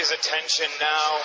his attention now.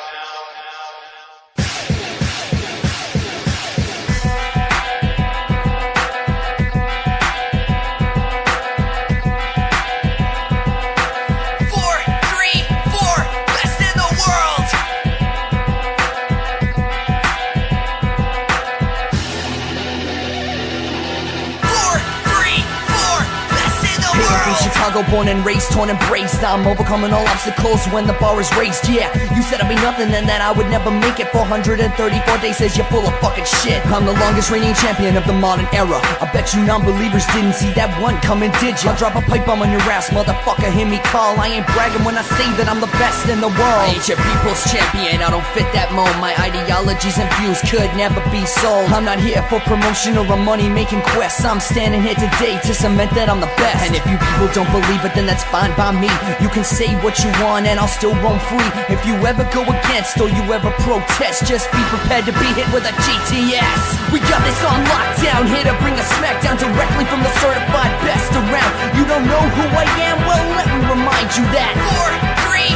Chicago, born and raised, torn and braced. I'm overcoming all obstacles when the bar is raised. Yeah, you said I'd be nothing and that I would never make it. 434 days says you're full of fucking shit. I'm the longest reigning champion of the modern era. I bet you non-believers didn't see that one coming, did ya? I'll drop a pipe bomb on your ass, motherfucker, hear me call. I ain't bragging when I say that I'm the best in the world. I ain't your people's champion, I don't fit that mold. My ideologies and views could never be sold. I'm not here for promotion or a money-making quest. I'm standing here today to cement that I'm the best. And if you people don't believe it, then that's fine by me. You can say what you want and I'll still roam free. If you ever go against or you ever protest, just be prepared to be hit with a GTS. We got this on lockdown, here to bring a smackdown directly from the certified best around. You don't know who I am? Well, let me remind you that 4, 3,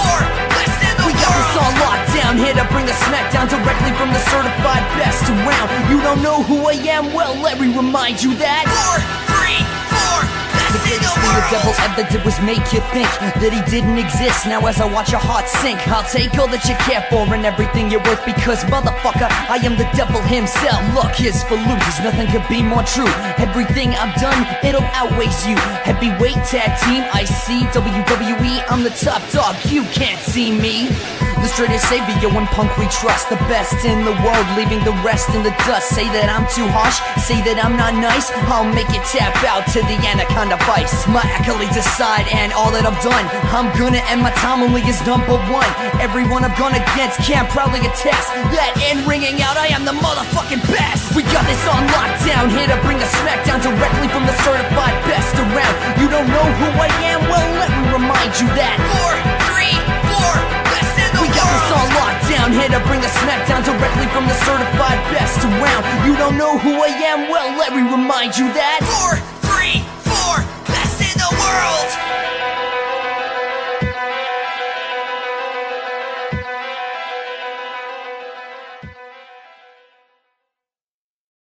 4, best in the world. We got this on lockdown, here to bring a smackdown directly from the certified best around. You don't know who I am? Well, let me remind you that 4, 3, 4. The greatest thing the devil ever did was make you think that he didn't exist. Now as I watch your heart sink, I'll take all that you care for and everything you're worth, because motherfucker, I am the devil himself. Look, here's for losers, nothing could be more true. Everything I've done, it'll outweigh you. Heavyweight tag team, IC, WWE, I'm the top dog, you can't see me. The straightest savior when punk we trust, the best in the world, leaving the rest in the dust. Say that I'm too harsh, say that I'm not nice, I'll make it tap out to the anaconda vice. My accolades aside and all that I've done, I'm gonna end my time only as number one. Everyone I've gone against can proudly attest that in ringing out I am the motherfucking best. We got this on lockdown, here to bring a smackdown directly from the certified best around. You don't know who I am? Well, let me remind you that 4, 3, 4. We got this on lockdown, here to bring a smackdown directly from the certified best around. You don't know who I am? Well, let me remind you that 4, 3, 4, best in the world.